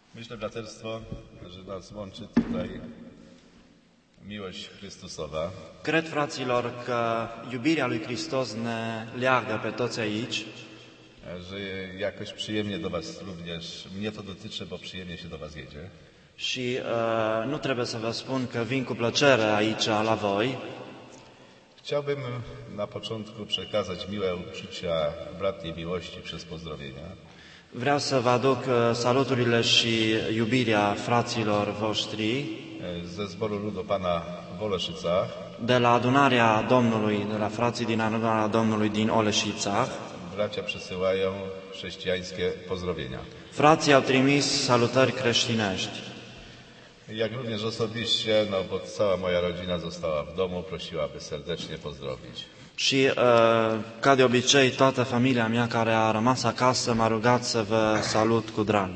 Myślę, braterstwo, że nas łączy tutaj miłość Chrystusowa. Cred, fraților, că iubirea lui Hristos ne leagă pe toți aici Że jakoś przyjemnie do was również, mnie to dotyczy, bo przyjemnie się do was jedzie. și nu trebuie să vă spun că vin cu plăcere aici la voi. Chciałbym na początku przekazać miłe uczucia bratniej miłości przez pozdrowienia. Vreau să vă aduc saluturile și iubirea fraților voștri Ze zboru ludu Pana w Oleszycach. de la adunarea Domnului, de la frații din adunarea Domnului din Oleșița. Bracia przesyłają chrześcijańskie pozdrowienia. Frații au trimis salutări creștinești. Jak również osobiście, bo cała moja rodzina została w domu, prosiła, aby serdecznie pozdrowić. Și, ca de obicei, toată familia mea care a rămas acasă m-a rugat să vă salut cu drag.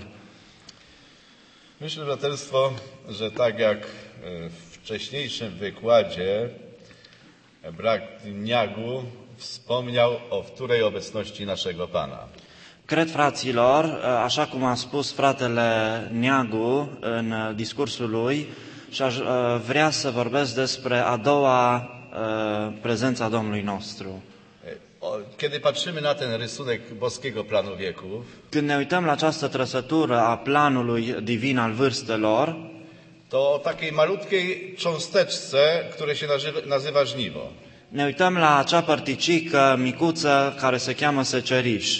Myślę, braterstwo, że tak jak w wcześniejszym wykładzie brat Niagu wspomniał o wtórej obecności naszego Pana. Cred, fraților, așa cum a spus fratele Neagu în discursul lui, și aș vrea să vorbesc despre a doua prezența Domnului nostru. Kiedy patrzymy na ten rysunek boskiego planu wieków, Când ne uităm la această trăsătură a planului divin al vârstelor, to o takiej malutkiej cząsteczce, które się nazywa żniwo. ne uităm la acea părticică micuță care se cheamă seceriș.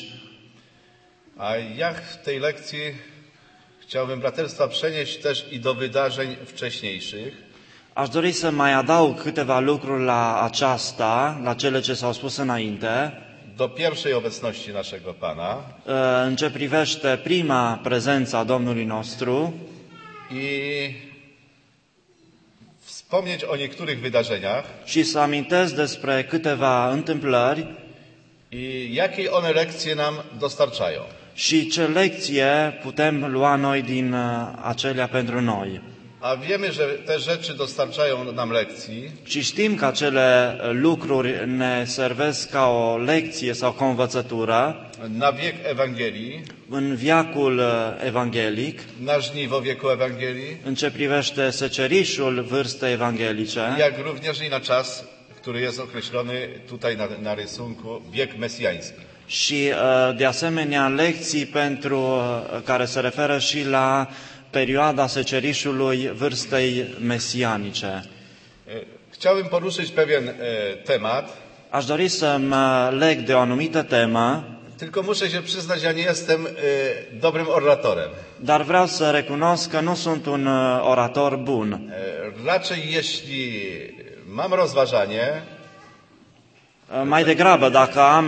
A ja w tej lekcji chciałbym braterstwa przenieść też i do wydarzeń wcześniejszych. Aș dori să mai adaug câteva lucruri la aceasta, la cele ce s-au spus înainte, Do pierwszej obecności naszego Pana în ce privește prima prezență a Domnului nostru i wspomnieć o niektórych wydarzeniach și să amintesc despre câteva întâmplări i jakie one lekcje nam dostarczają. și ce lecție putem lua noi din acelea pentru noi. A wiemy, że te rzeczy dostarczają nam lekcji, Și știm că acele lucruri ne servesc ca o lecție sau ca o învățătură na wiek Ewangelii, în viacul evanghelic, na żniwo wieku Ewangelii, în ce privește secerișul vârstei evanghelice, jak również i na czas, który jest określony tutaj na rysunku, wiek mesjański. și de asemenea lecții pentru care se referă și la perioada secerișului vârstei mesianice. Chciałbym poruszyć pewien temat, Aș dori să mă leg de o anumită temă, tylko muszę się przyznać, ja nie jestem dobrym oratorem. dar vreau să recunosc că nu sunt un orator bun. Raczej jeśli mam rozważanie, Mai degrabă, dacă am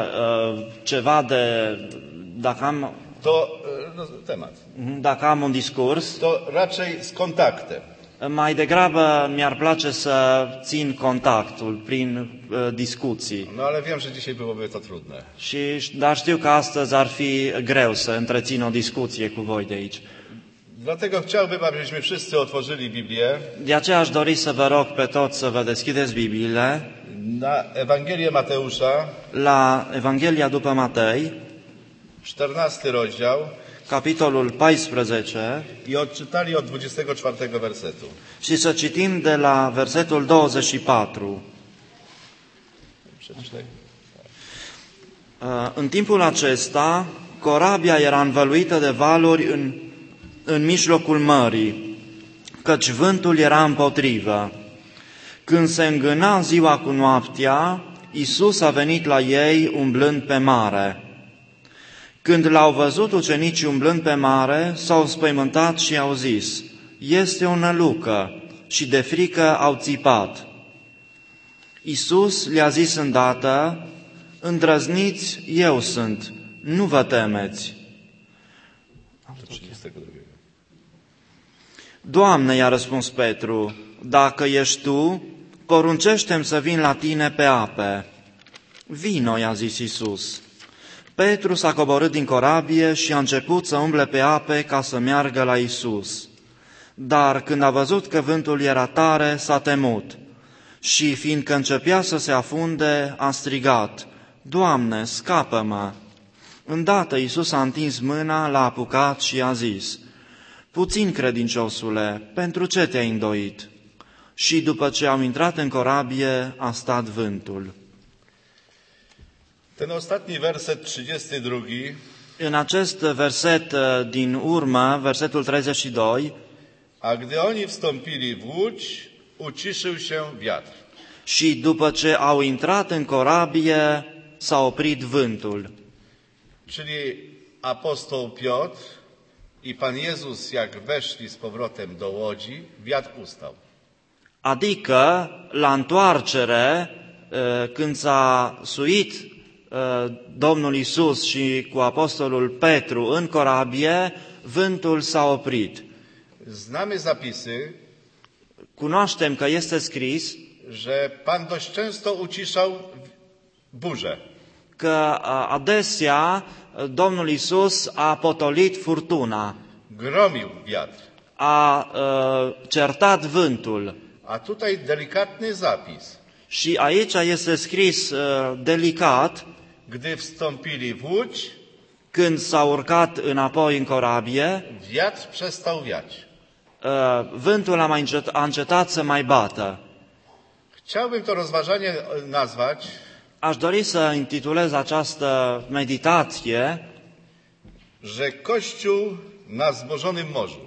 dacă am un discurs, to raczej z kontaktem. mai degrabă mi-ar place să țin contactul prin discuții. No ale wiem, że dzisiaj byłoby to trudne. Dar știu că astăzi ar fi greu să întrețin o discuție cu voi de aici. Dlatego chciałbym, abyśmy wszyscy otworzyli Biblię De aceea aș dori să vă rog pe toți să vă deschideți Bibliile na Ewangelię Mateusza, la Evanghelia după Matei, 14 rozdział capitolul 14, i odczytali od 24 wersetu. și să citim de la versetul 24. Przeczytaj. În timpul acesta, corabia era învăluită de valuri în mijlocul mării, căci vântul era împotrivă. Când se îngâna ziua cu noaptea, Iisus a venit la ei umblând pe mare. Când l-au văzut ucenicii umblând pe mare, s-au spăimântat și au zis: "Este o nălucă", și de frică au țipat. Iisus le-a zis îndată: "Îndrăzniți, eu sunt, nu vă temeți." Do 32. Doamne, i-a răspuns Petru, dacă ești tu, poruncește-mi să vin la tine pe ape. Vino, i-a zis Iisus. Petru s-a coborât din corabie și a început să umble pe ape ca să meargă la Iisus. Dar când a văzut că vântul era tare, s-a temut și, fiindcă începea să se afunde, a strigat: "Doamne, scapă-mă!" Îndată Iisus a întins mâna, l-a apucat și a zis: puțin credinciosule, pentru ce te-ai îndoit? Și după ce au intrat în corabie, a stat vântul. Ten ostatni werset 32 În acest verset din urmă, versetul 32, a gdy oni wstąpili w łódź, uciszył się wiatr. și după ce au intrat în corabie, s-a oprit vântul. Czyli apostoł Piotr i Pan Jezus, jak weszli z powrotem do łodzi, wiatr ustał. Adică, la întoarcere, când s-a suit Domnul Isus și cu apostolul Petru în corabie, vântul s-a oprit. Znamy zapisy, Cunoaștem că este scris że Pan dość często uciszał burzę. că adesea Domnul Isus a potolit furtuna, Gromił wiatr. a certat vântul. A tutaj delikatny zapis. Și aici este scris delicat, Gdy wstąpili w łódź, când s-a urcat înapoi în corabie, wiatr przestał wiać. vântul a încetat să mai bată. Chciałbym to rozważanie nazwać Aș dori să intitulez această meditație że Kościół na wzmożonym morzu.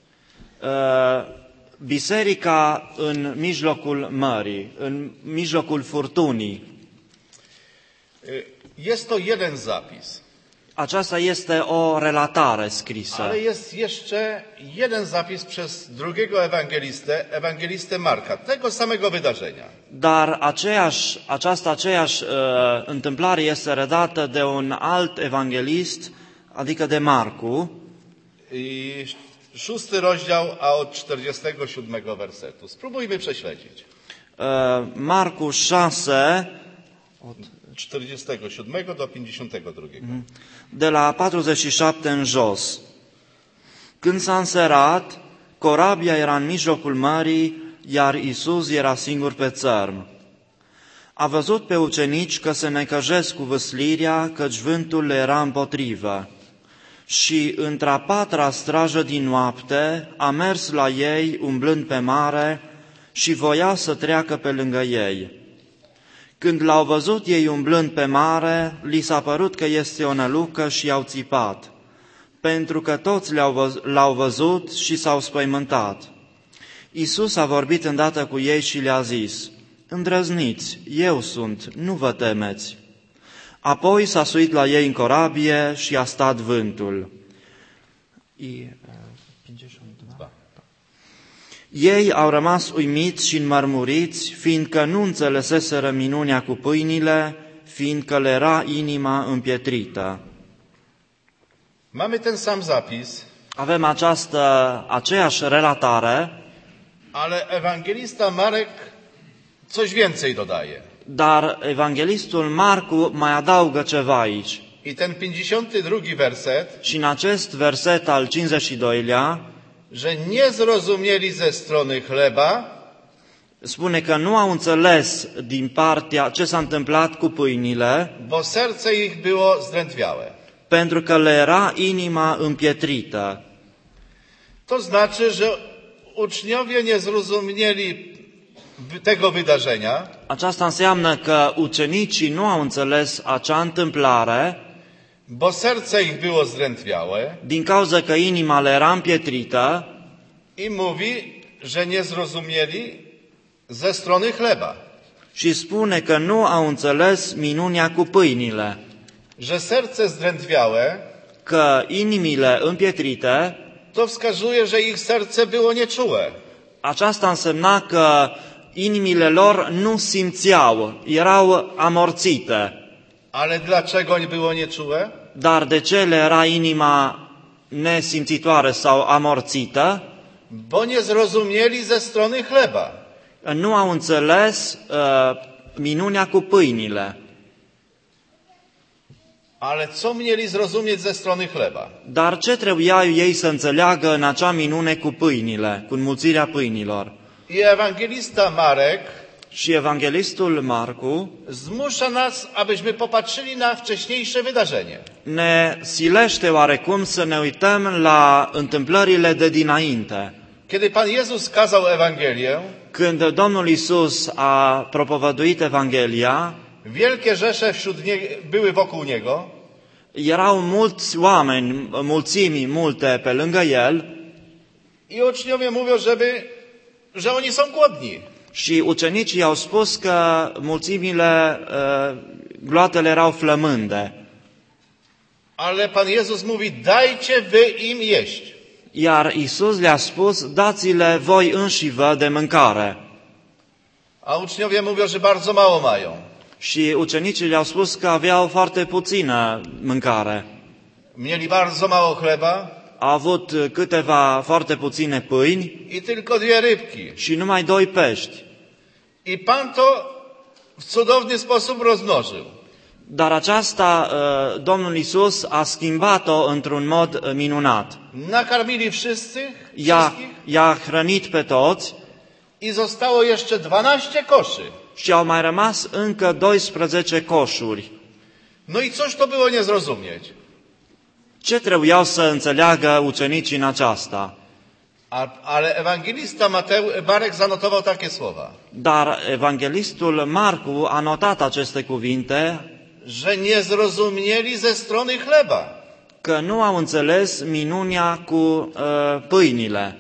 Biserica în mijlocul mării, în mijlocul furtunii. Jest to jeden zapis, Aceasta este o relatare scrisă. ale jest jeszcze jeden zapis przez drugiego ewangelistę Marka, tego samego wydarzenia. Dar aceeași întâmplare este redată de un alt evanghelist, adică de Marcu, I 6 rozdział, a od 47 wersetu. Spróbujmy prześledzić. Marcu 6, Od 47 do 52. de la 47 în jos. Când s-a înserat, corabia era în mijlocul mării, iar Isus era singur pe țărm. A văzut pe ucenici că se necăjesc cu vâslirea, căci vântul le era împotrivă. Și într-a patra strajă din noapte a mers la ei umblând pe mare și voia să treacă pe lângă ei. Când l-au văzut ei umblând pe mare, li s-a părut că este o nălucă și i-au țipat, pentru că toți l-au văzut și s-au spăimântat. Iisus a vorbit îndată cu ei și le-a zis: „Îndrăzniți, eu sunt, nu vă temeți.” Apoi s-a suit la ei în corabie și a stat vântul. Ei au rămas uimiți și înmărmuriți, fiindcă nu înțeleseseră minunea cu pâinile, fiindcă le era inima împietrită. Mamy ten sam zapis, Avem aceeași relatare, ale ewangelista Marek coś więcej dodaje. dar evanghelistul Marcu mai adaugă ceva aici. I ten 52 werset, Și în acest verset al 52-lea że nie zrozumieli ze strony chleba, spune că nu au înțeles din partea ce s-a întâmplat cu pâinile, bo serce ich było zdrętwiałe. pentru că le era inima împietrită. To znaczy, że uczniowie nie zrozumieli tego wydarzenia, Aceasta înseamnă că ucenicii nu au înțeles acea întâmplare bo serce ich było zdrętwiałe din cauza că inima le era împietrită i mówi, że nie zrozumieli ze strony chleba. și spune că nu au înțeles minunea cu pâinile, Że serce zdrętwiałe că inimile împietrite, to wskazuje, że ich serce było nieczułe. aceasta însemna că inimile lor nu simțeau, erau amorțite. Ale dlaczego było nieczułe? Dar de ce le era inima nesimțitoare sau amorțită? Bo nie zrozumieli ze strony chleba. Nu au înțeles minunea cu pâinile. Ale co mieli zrozumieć ze strony chleba? Dar ce trebuiau ei să înțeleagă în acea minune cu pâinile, cu înmulțirea pâinilor? I ewangelista Marek Și evanghelistul Marcu zmusza nas, abyśmy popatrzyli na wcześniejsze wydarzenie. ne silește oarecum să ne uităm la întâmplările de dinainte. Kiedy Pan Jezus kazał Ewangelię, Când Domnul Isus a propovăduit Evanghelia, wielkie rzesze były wokół Niego erau mulți oameni, mulțimi multe pe lângă El i uczniowie mówią, że oni są głodni. și ucenicii au spus că mulțimile, gloatele erau flămânde. Ale Pan Jezus mówi, dajcie wy im jeść. Iar Isus le-a spus, dați-le voi înșivă de mâncare. A uczniowie mówią, że bardzo mało mają. Și ucenicii le-au spus că aveau foarte puțină mâncare. Mieli bardzo mało chleba Au avut câteva foarte puține pâini i tylko 2 rybki. și numai 2 pești. I Pan to w cudowny sposób rozmnożył. Dar aceasta Domnul Isus a schimbat-o într-un mod minunat. Nakarmili wszystkich I-a hrănit pe toți i zostało jeszcze 12 koszy. și au mai rămas încă 12 coșuri. No i cóż to było nie zrozumieć? Ce trebuiau să înțeleagă ucenicii în aceasta? Ale ewangelista Marek zanotował takie słowa, Dar evanghelistul Marcu a notat aceste cuvinte, że nie zrozumieli ze strony chleba. că nu au înțeles minunea cu pâinile,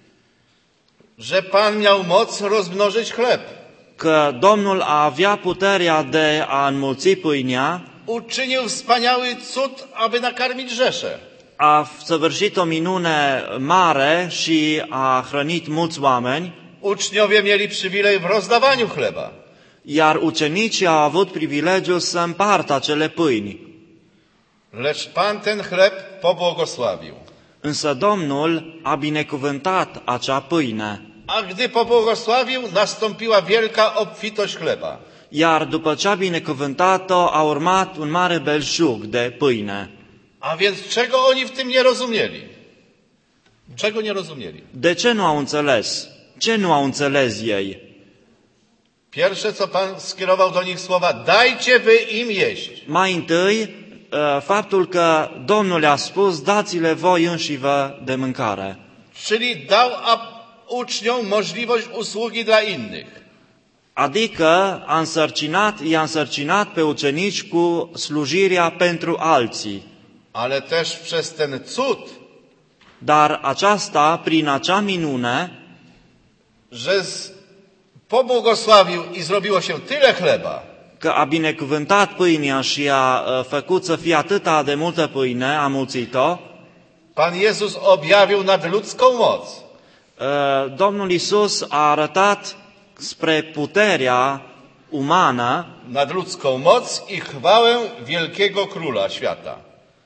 Że Pan miał moc rozmnożyć chleb. că Domnul avea puterea de a înmulți pâinea, Uczynił wspaniały cud, aby nakarmić rzesze. a săvârșit o minune mare și a hrănit mulți oameni, Uczniowie mieli przywilej w rozdawaniu chleba. iar ucenicii au avut privilegiul să împartă acele pâini. Lecz Pan ten chleb pobłogosławił. Însă Domnul a binecuvântat acea pâine, A gdy pobłogosławił, nastąpiła wielka obfitość chleba. iar după ce a binecuvântat-o a urmat un mare belșug de pâine. A więc czego oni w tym nie rozumieli? Czego nie rozumieli? De ce nu au înțeles? Ce nu au înțeles ei? Pierwsze, co Pan skierował do nich słowa, dajcie wy im jeść. Mai întâi, faptul că Domnul le-a spus, dați-le voi înșivă de mâncare. Czyli dał uczniom możliwość usługi dla innych. Adică i-a însărcinat pe ucenici cu slujirea pentru alții. Ale też przez ten cud, Dar aceasta, prin acea minune, że pobłogosławił i zrobiło się tyle chleba, că a binecuvântat pâinea și a făcut să fie atâta de multă pâine, a mulțit-o, Pan Jezus objawił nadludzką moc. Domnul Isus a arătat spre puterea umană, Nadludzką moc i chwałę wielkiego króla świata.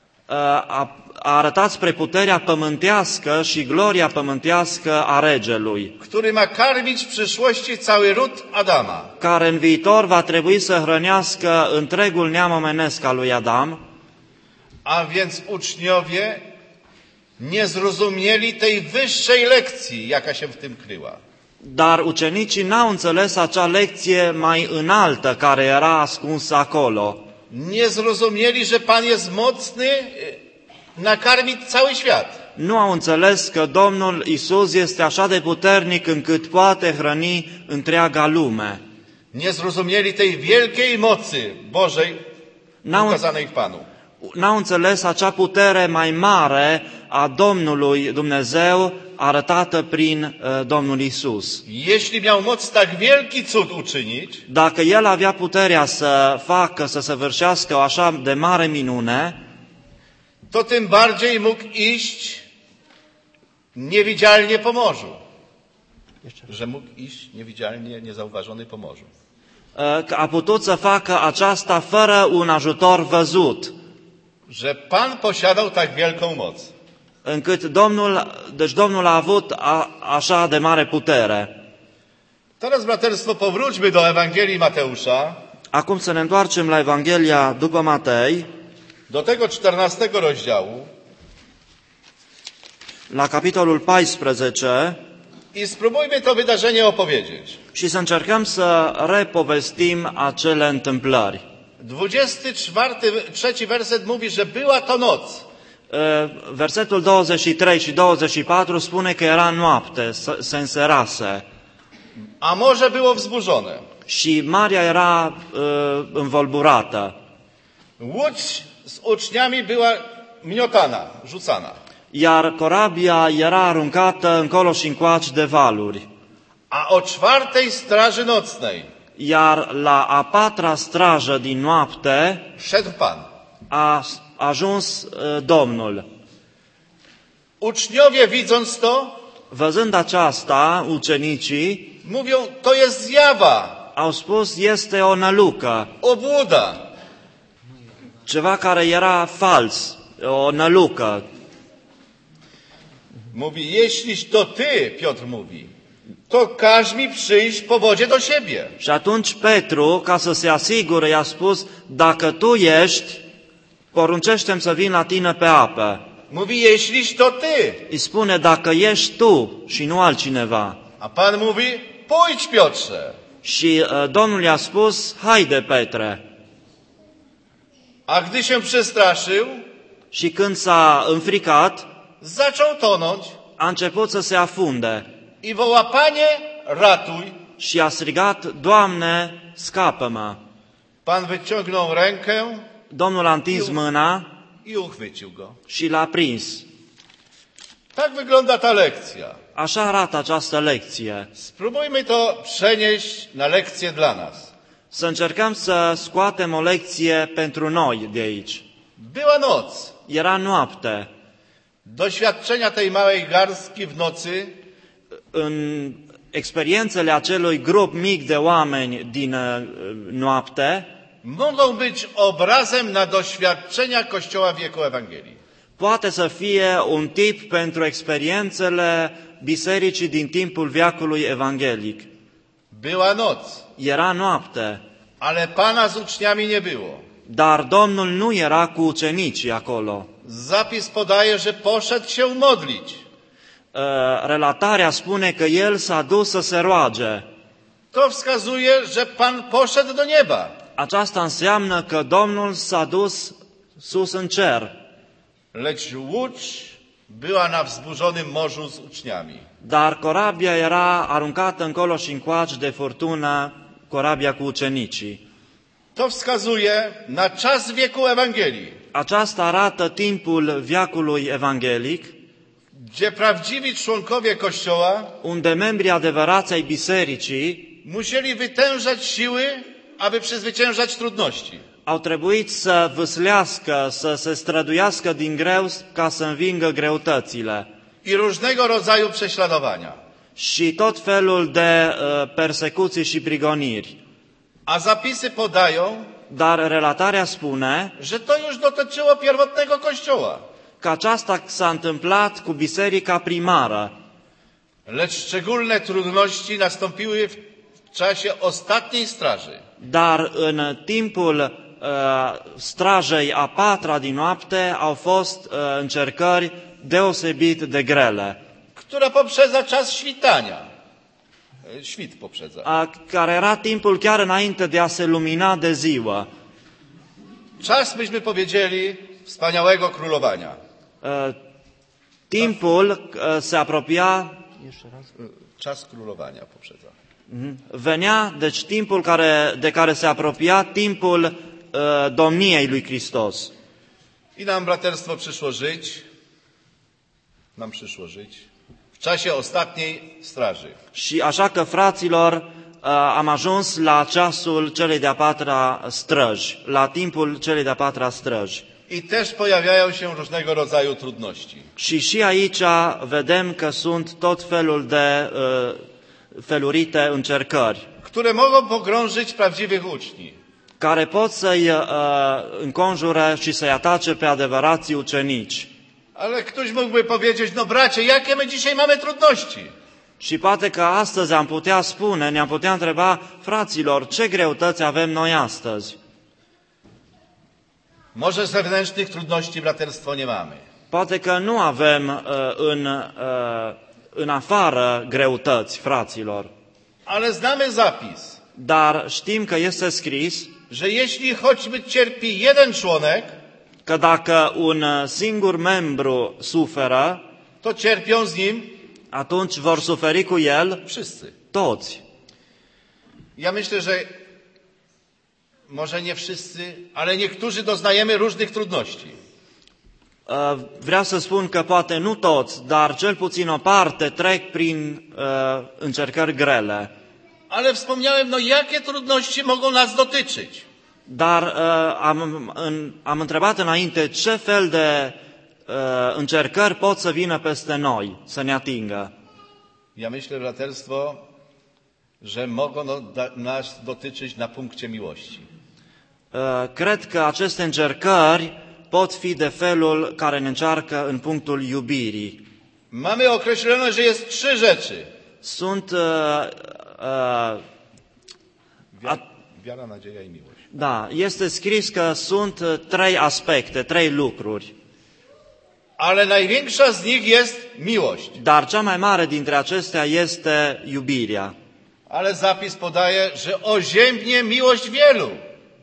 a arătat spre puterea pământească și gloria pământească a regelui, Który ma karmić w przyszłości cały ród Adama. care în viitor va trebui să hrănească întregul neam omenesc al lui Adam. A więc uczniowie nie zrozumieli tej wyższej lekcji, jaka się w tym kryła. Dar ucenicii n-au înțeles acea lecție mai înaltă care era ascunsă acolo. Nie zrozumieli, że Pan jest mocny nakarmić cały świat. Nu au înțeles că Domnul Isus este așa de puternic încât poate hrăni întreaga lume. Nie zrozumieli tej wielkiej mocy Bożej ukazanej w Panu. N-au înțeles acea putere mai mare a Domnului Dumnezeu arătată prin Domnul Isus. Jeśli miał moc tak wielki cud uczynić, Dacă El avea puterea să facă, să săvârșească o așa de mare minune, to tym bardziej mógł iść niewidzialnie po morzu. Że mógł iść niewidzialnie, niezauważony po morzu. că a putut să facă aceasta fără un ajutor văzut, Że Pan posiadał tak wielką moc. încât Domnul a avut așa de mare putere. Teraz, braterstwo, powróćmy do Ewangelii Mateusza, Acum să ne întoarcem la Evanghelia după Matei, do tego 14 rozdziału. la capitolul 14, I spróbujmy to wydarzenie opowiedzieć. Și să încercăm să repovestim acele întâmplări. 23 werset mówi, że była to noc. Versetul 23 și 24 spune că era noapte, se înserase. A morze było wzburzone. Și marea era învolburată. Łódź z uczniami była miotana, rzucana. Iar corabia era aruncată încolo și încoace de valuri. A o 4 straży nocnej Iar la a patra strajă din noapte szedł Pan. a ajuns Domnul. Uczniowie widząc to, Văzând aceasta, ucenicii mówią, to jest zjawa, au spus, este o nălucă, obłuda. ceva care era fals, o nălucă. Mówi, jeśliś to Ty, Piotr mówi, to każ mi przyjść po wodzie do siebie. Și atunci Petru, ca să se asigure, i-a spus, dacă tu ești, poruncește-mi să vin la tine pe apă. Mówi, jeśliś to Ty. Îi spune, dacă ești tu și nu altcineva. A Pan mówi, pójdź Piotrze. Și Domnul i-a spus, haide Petre. A gdy się przestraszył, Și când s-a înfricat, zaczął tonąć a început să se afunde i woła, Panie, ratuj. și a strigat, Doamne, scapă-mă. Pan wyciągnął rękę Domnul a întins mâna i uchwycił go. și l-a prins. Tak wygląda ta lekcja. Așa arată această lecție. Spróbujmy to przenieść na lekcję dla nas. Să încercăm să scoatem o lecție pentru noi de aici. Była noc. Era noapte. Doświadczenia tej małej garstki w nocy În experiențele acelui grup mic de oameni din noapte mogą być obrazem na doświadczenia Kościoła w wieku Ewangelii. poate să fie un tip pentru experiențele bisericii din timpul veacului evanghelic. Była noc, Era noapte, ale Pana z uczniami nie było. dar Domnul nu era cu ucenicii acolo. Zapis podaje, że poszedł się modlić. Relatarea spune că el s-a dus să se roage. To wskazuje, że Pan poszedł do nieba. Aceasta înseamnă că Domnul s-a dus sus în cer, Lecz łódź była na wzburzonym morzu z uczniami. dar corabia era aruncată încolo și încoace de furtună, corabia cu ucenicii. To wskazuje na czas wieku Ewangelii, Aceasta arată timpul veacului evanghelic, gdzie prawdziwi członkowie Kościoła unde membrii adevărați ai bisericii musieli wytężać siły, aby przezwyciężać trudności. au trebuit să vâslească, să se străduiască din greu ca să învingă greutățile I różnego rodzaju prześladowania. și tot felul de persecuții și prigoniri. A zapisy podają, Dar relatarea spune że to już dotyczyło pierwotnego Kościoła. că aceasta s-a întâmplat cu biserica primară, Lecz szczególne trudności nastąpiły w czasie ostatniej straży. dar în timpul strajei a patra din noapte au fost încercări deosebit de grele, Która poprzedza czas świtania. Świt poprzedza. care era timpul chiar înainte de a se lumina de ziua. Czas, byśmy powiedzieli, wspaniałego królowania. Timpul se apropia, Czas królowania poprzedza. venea, deci timpul de care se apropia timpul domniei lui Hristos. I nam braterstwo przyszło żyć. Nam przyszło żyć. W czasie ostatniej straży. Și așa că, fraților, am ajuns la ceasul celei de-a patra străji, la timpul celei de-a patra străji. I też pojawiają się różnego rodzaju trudności. Și aici vedem că sunt tot felul de felurite încercări, Które mogą pogrążyć prawdziwych uczniów. care pot să-i înconjure și să-i atace pe adevărații ucenici. Ale ktoś mógłby powiedzieć, no bracie, jakie my dzisiaj mamy trudności? Și poate că astăzi am putea spune, ne-am putea întreba, fraților, ce greutăți avem noi astăzi? Może zewnętrznych trudności braterstwo nie mamy. Poate că nu avem în în afară greutăți, fraților. Ale znamy zapis, Dar știm că este scris że jeśli choćby cierpi jeden członek, că dacă un singur membru suferă, to cierpią z nim atunci vor suferi cu el wszyscy. toți. Ja myślę, że może nie wszyscy, ale niektórzy doznajemy różnych trudności. Vreau să spun că poate nu toți, dar cel puțin o parte trec prin încercări grele. Ale wspomniałem, no jakie trudności mogą nas dotyczyć? Dar am întrebat înainte ce fel de încercări pot să vină peste noi, să ne atingă. Ja myślę, braterstwo, że mogą nas dotyczyć na punkcie miłości. Cred că aceste încercări pot fi de felul care ne încearcă în punctul iubirii. Mamy określone, że jest 3 rzeczy. Sunt, Wiara, nadzieja i miłość. da, este scris că sunt 3 aspecte, 3 lucruri, Ale największa z nich jest miłość. dar cea mai mare dintre acestea este iubirea. Ale zapis podaje, że oziębnie miłość wielu.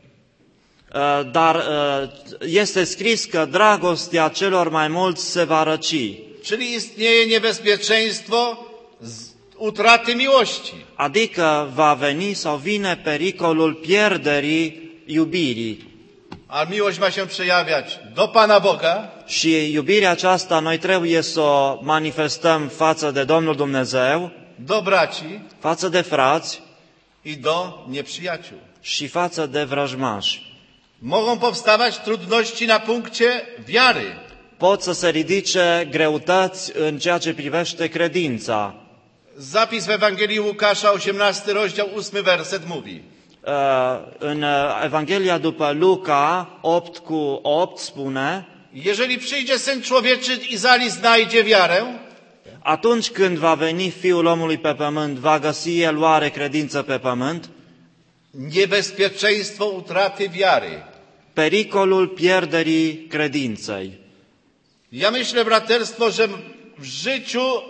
Dar este scris că dragostea celor mai mulți se va răci, Czyli istnieje niebezpieczeństwo utraty miłości. adică va veni sau vine pericolul pierderii iubirii. A miłość ma się przejawiać do Pana Boga, Și iubirea aceasta noi trebuie să o manifestăm față de Domnul Dumnezeu, do braci față de frați i do nieprzyjaciół. și față de vrăjmași. Mogą powstawać trudności na punkcie wiary. Pot să se ridice greutăți în ceea ce privește credința. Zapis w Ewangelii Łukasza, 18 rozdział, 8 werset mówi: În Evanghelia după Luca 8:8 spune: Jeżeli przyjdzie Syn Człowieczy i zali znajdzie wiarę, atunci când va veni Fiul omului pe pământ, va găsi el oare credință pe pământ? niebezpieczeństwo utraty wiary. Pericolul pierderii credinței. Ja myślę, braterstwo, że w życiu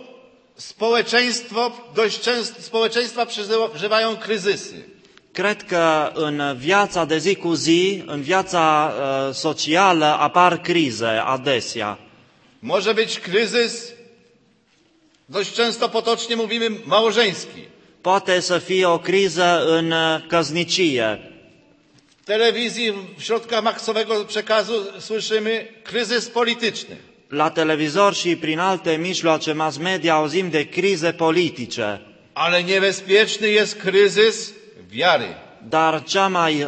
społeczeństwa przeżywają kryzysy. Cred că în viața de zi cu zi, în viața socială, apar crize adesea. Może być kryzys, dość często potocznie mówimy, małżeński. Poate să fie o criză în căsnicie. W telewizji, w środkach masowego przekazu słyszymy kryzys polityczny. La televizor și prin alte mijloace mass media auzim de crize politice. Ale niebezpieczny jest kryzys wiary. Dar cea mai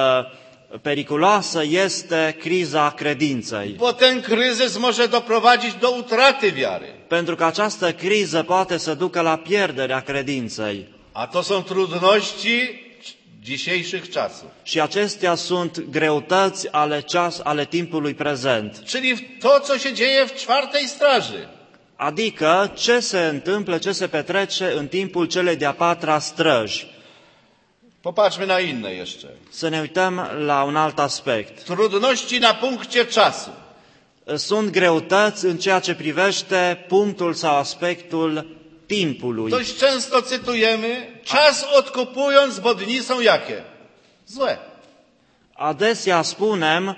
periculoasă este criza credinței. Bo ten kryzys może doprowadzić do utraty wiary. Pentru că această criză poate să ducă la pierderea credinței. A to są trudności dzisiejszych czasów. Și acestea sunt greutăți ale timpului prezent. Czyli to, co się dzieje w 4. straży. Adică ce se întâmplă, ce se petrece în timpul celei de-a 4-a străji. Popatrzmy na inne jeszcze. Să ne uităm la un alt aspect. Trudności na punkcie czasu. Sunt greutăți în ceea ce privește punctul sau aspectul timpului. Dość często cytujemy, czas odkupując, bo dni są jakie? Złe. Adesea spunem,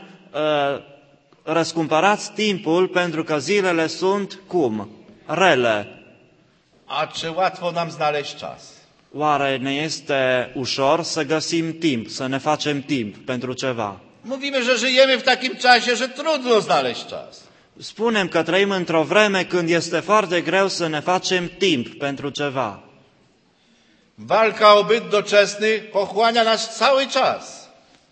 răscumpărați timpul pentru că zilele sunt cum? Rele. A czy łatwo nam znaleźć czas? Oare ne este ușor să găsim timp, să ne facem timp pentru ceva? Mówimy, że żyjemy w takim czasie, że trudno znaleźć czas. Spunem că trăim într-o vreme când este foarte greu să ne facem timp pentru ceva. Walka o byt doczesny pochłania nas cały czas.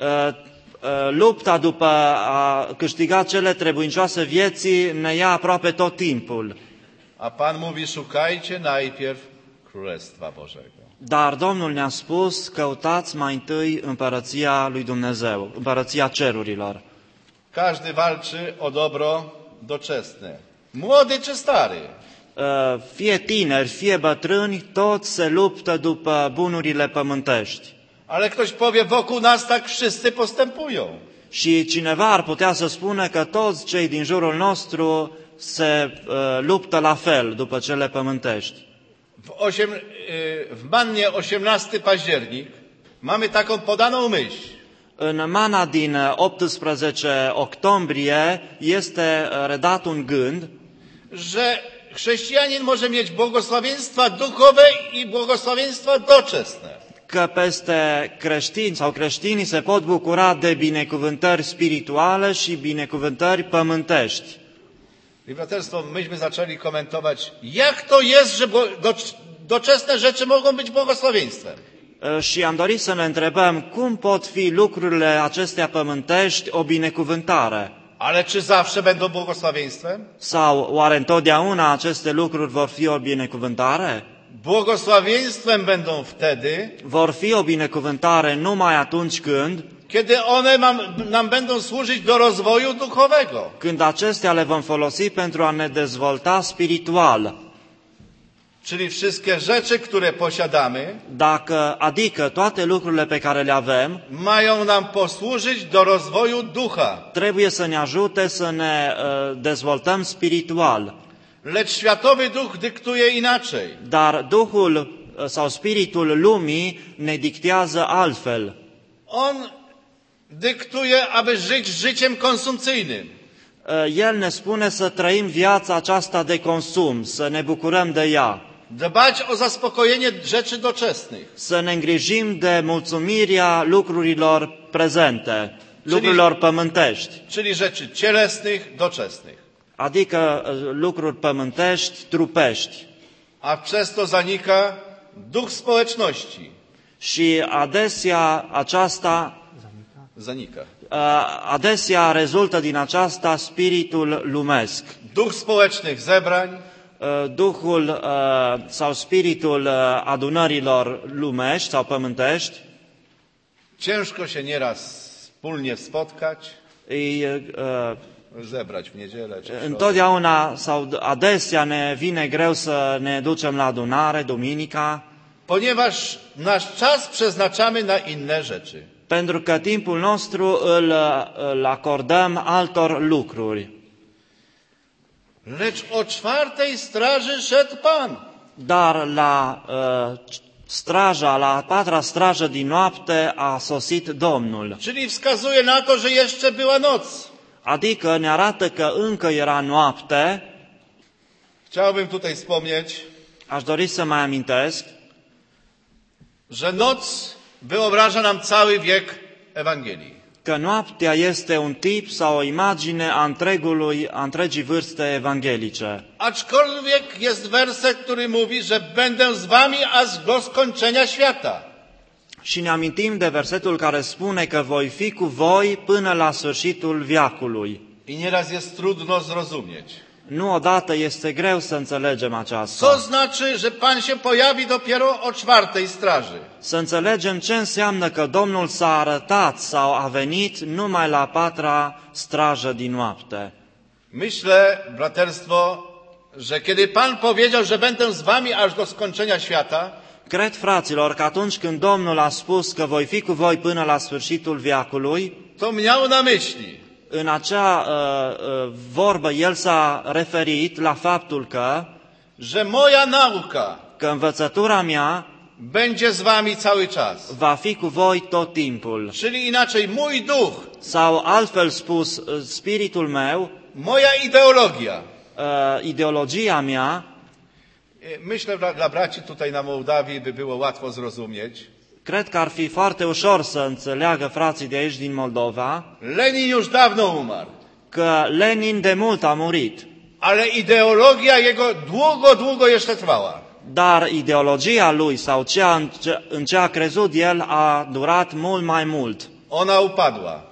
Lupta după a câștiga cele trebuincioase vieții ne ia aproape tot timpul. A Pan mówi, szukajcie najpierw Królestwa Bożego. Dar Domnul ne-a spus, căutați mai întâi împărăția lui Dumnezeu, împărăția cerurilor. Każdy walczy o dobro doczesne. Młody czy stary. Fie tineri, fie bătrâni, toți se luptă după bunurile pământești. Ale ktoś powie, wokół nas tak wszyscy postępują. Și cineva ar putea să spună că toți cei din jurul nostru se luptă la fel după cele pământești. W Mannie 18 październik mamy taką podaną myśl, În mana din 18 octombrie este redat un gând że chrześcijanin może mieć błogosławieństwa duchowe i błogosławieństwa doczesne. că peste creștini sau creștinii se pot bucura de binecuvântări spirituale și binecuvântări pământești. I braterstwo, myśmy zaczęli komentować, jak to jest, że doczesne rzeczy mogą być błogosławieństwem. Și am dorit să ne întrebăm cum pot fi lucrurile acestea pământești o binecuvântare. Ale czy zawsze będą błogosławieństwem? Sau oare întotdeauna aceste lucruri vor fi o binecuvântare? Błogosławieństwem będą wtedy, Vor fi o binecuvântare numai atunci kiedy one nam będą służyć do rozwoju duchowego. când acestea le vom folosi pentru a ne dezvolta spiritual. Czyli wszystkie rzeczy, które posiadamy, Adică toate lucrurile pe care le avem mają nam posłużyć do rozwoju ducha. trebuie să ne ajute să ne dezvoltăm spiritual. Lecz światowy duch dyktuje inaczej. Dar Duhul sau Spiritul lumii ne dictează altfel. On dyktuje, aby żyć życiem konsumpcyjnym. El ne spune să trăim viața aceasta de consum, să ne bucurăm de ea, Dbać o zaspokojenie rzeczy doczesnych. să ne îngrijim de mulțumirea lucrurilor prezente, lucrurilor pământești, Czyli rzeczy cielesnych, doczesnych. adică lucruri pământești, trupești. A przez to zanika duch społeczności. Și adesea rezultă din aceasta spiritul lumesc, Duch społecznych zebrań, Duhul sau spiritul adunărilor lumești sau pământești. ciężko się nieraz wspólnie spotkać, zebrać w niedzielę czy w środę. Întotdeauna sau adesea ne vine greu să ne ducem la adunare duminica, Ponieważ nasz czas przeznaczamy na inne rzeczy. pentru că timpul nostru îl acordăm altor lucruri. Lecz o 4 straży szedł Pan. Dar la a patra strajă din noapte a sosit Domnul. Czyli wskazuje na to, że jeszcze była noc. Adică ne arată că încă era noapte. Chciałbym tutaj wspomnieć, Aș dori să mai amintesc że noc wyobraża nam cały wiek Ewangelii. că noaptea este un tip sau o imagine a întregii vârste evanghelice. Aczkolwiek jest werset, który mówi, że będę z wami aż do skończenia świata. Și ne amintim de versetul care spune că voi fi cu voi până la sfârșitul veacului. I nieraz jest trudno zrozumieć. Nu odată este greu să înțelegem Co aceasta. znaczy, że Pan się pojawi dopiero o 4 straży? Să înțelegem ce înseamnă că Domnul s-a arătat sau a venit numai la patra strajă din noapte. Myślę, braterstwo, że kiedy Pan powiedział, że będę z wami aż do skończenia świata, Cred, fraților, că atunci când Domnul a spus că voi fi cu voi până la sfârșitul veacului, to miał na myśli, în acea vorbă El s-a referit la faptul że moja nauka că învățătura mea będzie z wami cały czas. va fi cu voi tot timpul. Czyli inaczej, mój duch, Sau altfel spus, spiritul meu, moja ideologia. ideologia mea, Myślę, dla braci tutaj na Mołdawii by było łatwo zrozumieć. cred că ar fi foarte ușor să înțeleagă frații de aici din Moldova Lenin już dawno umarł, că Lenin de mult a murit, ale ideologia jego długo jeszcze trwała. dar ideologia lui sau în ce a crezut el a durat mult mai mult. Ona upadła.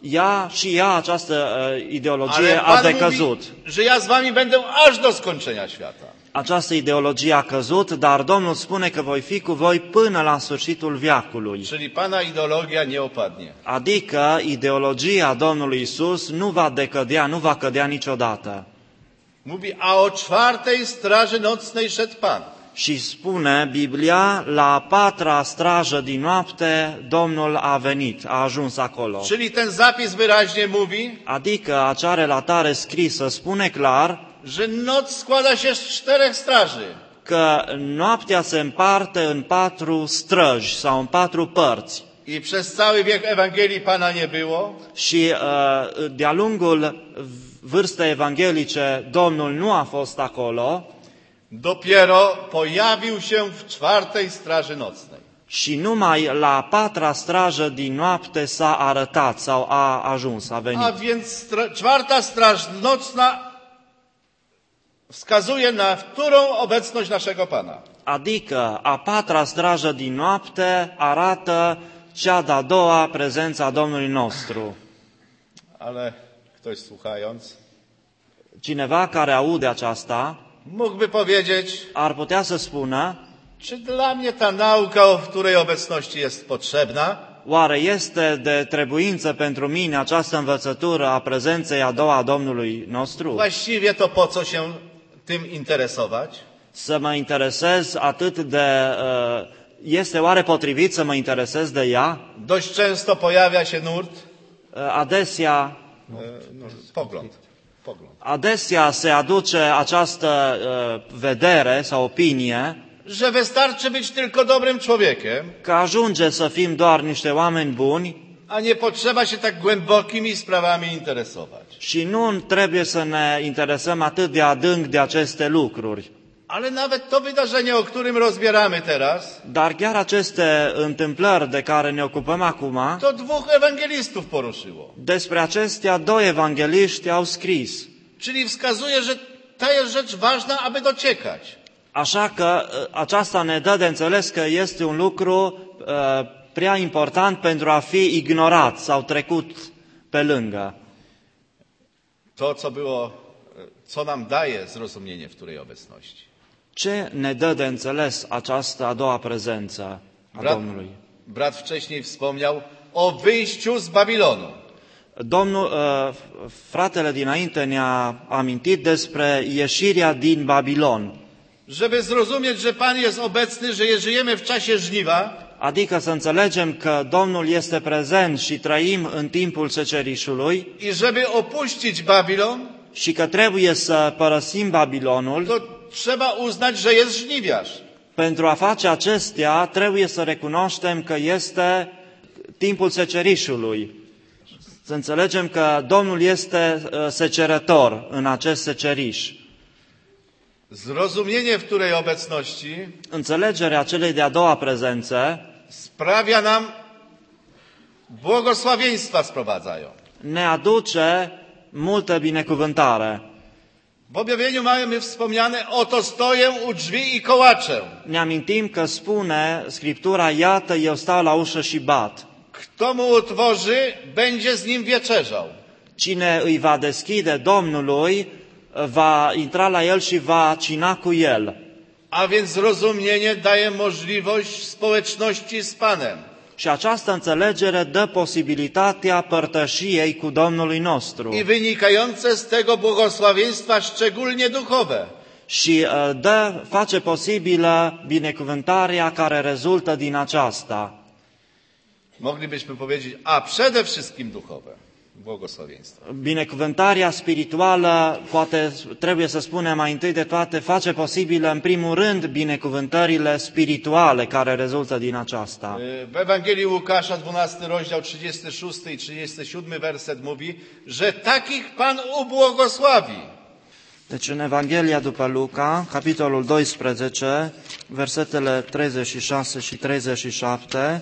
Această ideologie Ale a Pan decăzut. mówi, że ja z wami będę aż do skończenia świata. Această ideologie a căzut, dar Domnul spune că voi fi cu voi până la sfârșitul veacului. Czyli Pana ideologia nie opadnie. Adică ideologia Domnului Isus nu va decădea, nu va cădea niciodată. Mówi, a o 4 straży nocnej szedł Pan. Și spune Biblia, la a patra strajă din noapte, Domnul a venit, a ajuns acolo. Czyli ten zapis wyraźnie mówi, Adică acea relatare scrisă spune clar że noc składa się z 4 straży. că noaptea se împarte în 4 străji sau în 4 părți. I przez cały wiek Ewangelii Pana nie było. Și de-a lungul vârstei evanghelice Domnul nu a fost acolo Dopiero pojawił się w 4 straży nocnej. și numai la 4-a strajă din noapte s-a arătat sau a ajuns, a A venit. więc 4 straż nocna wskazuje na którą obecność naszego Pana. Adică a 4-a strajă din noapte arată cea de-a doua prezența Domnului nostru. Ale ktoś słuchając Cineva care aude aceasta mógłby powiedzieć, ar putea să spună: czy dla mnie ta nauka, o której obecności jest potrzebna? oare este de trebuință pentru mine această învățătură a prezenței a doua a Domnului nostru? Właściwie to po co się tym interesować? Să mă interesez atât de... Este oare potrivit să mă interesez de ea? Dość często pojawia się nurt, pogląd, Adesea se aduce această vedere sau opinie że wystarczy być tylko dobrym człowiekiem, că ajunge să fim doar niște oameni buni a nie potrzeba się tak głębokimi sprawami interesować. și nu trebuie să ne interesăm atât de adânc de aceste lucruri. Ale nawet to wydarzenie, o którym rozbieramy teraz, Dar chiar aceste întâmplări de care ne ocupăm acum, to 2 ewangelistów poruszyło. despre acestea 2 evangeliști au scris. Czyli wskazuje, że ta jest rzecz ważna, aby dociekać. Așa că aceasta ne dă de înțeles că este un lucru prea important pentru a fi ignorat sau trecut pe lângă. To, co nam daje zrozumienie w której obecności. Ce ne dă de înțeles această a doua prezență a Domnului? Brat wcześniej wspomniał o wyjściu z Babilonu. Fratele dinainte ne-a amintit despre ieșirea din Babilon. Żeby zrozumieć, że Pan jest obecny, że żyjemy w czasie żniwa, Adică să înțelegem că Domnul este prezent și trăim în timpul secerișului i żeby opuścić Babilon, și că trebuie să părăsim Babilonul. to trzeba uznać, że jest żniwiarz. Pentru a face acestea, trebuie să recunoaștem că este timpul secerișului. Să înțelegem că Domnul este secerător în acest seceriș. Zrozumienie w której obecności Înțelegerea celei de-a doua prezențe sprawia nam, błogosławieństwa sprowadzają. ne aduce multă binecuvântare. W objawieniu mamy wspomniane, oto stoję u drzwi i kołaczę. Ne amintim că spune Scriptura: iată, eu stau la ușă și bat. Kto mu otworzy, będzie z nim wieczerzał. Cine îi va deschide Domnului, va intra la el și va cina cu el. A więc zrozumienie daje możliwość społeczności z Panem. Și această înțelegere dă posibilitatea părtășiei cu Domnului nostru. I wynikające z tego błogosławieństwa szczególnie duchowe. Și face posibilă binecuvântarea care rezultă din aceasta. Moglibyśmy powiedzieć, a przede wszystkim duchowe błogosławieństwo. Binecuvântarea spirituală, trebuie să spunem mai întâi de toate, face posibilă în primul rând binecuvântările spirituale care rezultă din aceasta. W Ewangelii Łukasza, 12 rozdział, 36 i 37 werset mówi, że takich Pan ubłogosławi. Deci în Evanghelia după Luca, capitolul 12, versetele 36 și 37,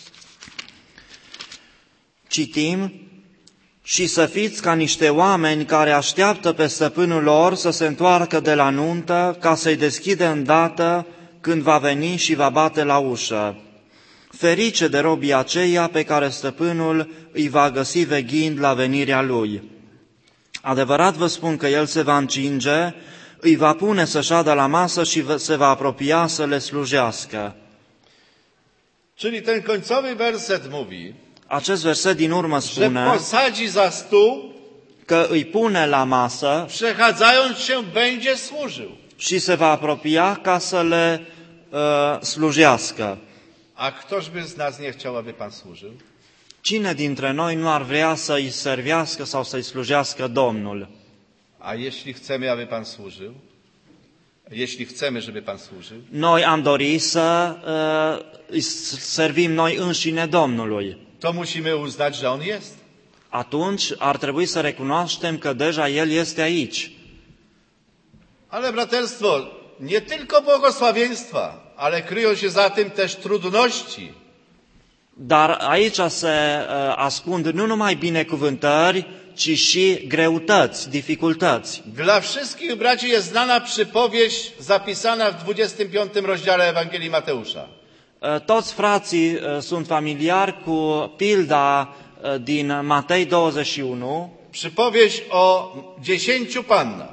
citim: și să fiți ca niște oameni care așteaptă pe stăpânul lor să se întoarcă de la nuntă, ca să-i deschide îndată când va veni și va bate la ușă. Ferice de robii aceia pe care stăpânul îi va găsi veghind la venirea lui. Adevărat vă spun că el se va încinge, îi va pune să șadă la masă și se va apropia să le slujească. Czyli ten końcowy werset mówi, Acest verset din urmă że spune posadzi za stół, că îi pune la masă przechadzając się będzie służył. și se va apropia ca să le slujească. A ktoż by z nas nie chciał, aby Pan służył? Cine dintre noi nu ar vrea să-i servească sau să-i slujească Domnul? A jeśli chcemy, aby Pan służył? Jeśli chcemy, żeby Pan służył? Noi am dori să îi servim noi înșine Domnului. To musimy uznać, że On jest. Atunci ar trebui să recunoaștem că deja El este aici. Ale braterstwo, nie tylko błogosławieństwa, ale kryją się za tym też trudności. Dar aici se ascund nu numai binecuvântări, ci și greutăți, dificultăți. Dla wszystkich braci jest znana przypowieść zapisana w 25 rozdziale Ewangelii Mateusza. Toți frații sunt familiari cu pilda din Matei 21, Przypowieść o 10 pannach.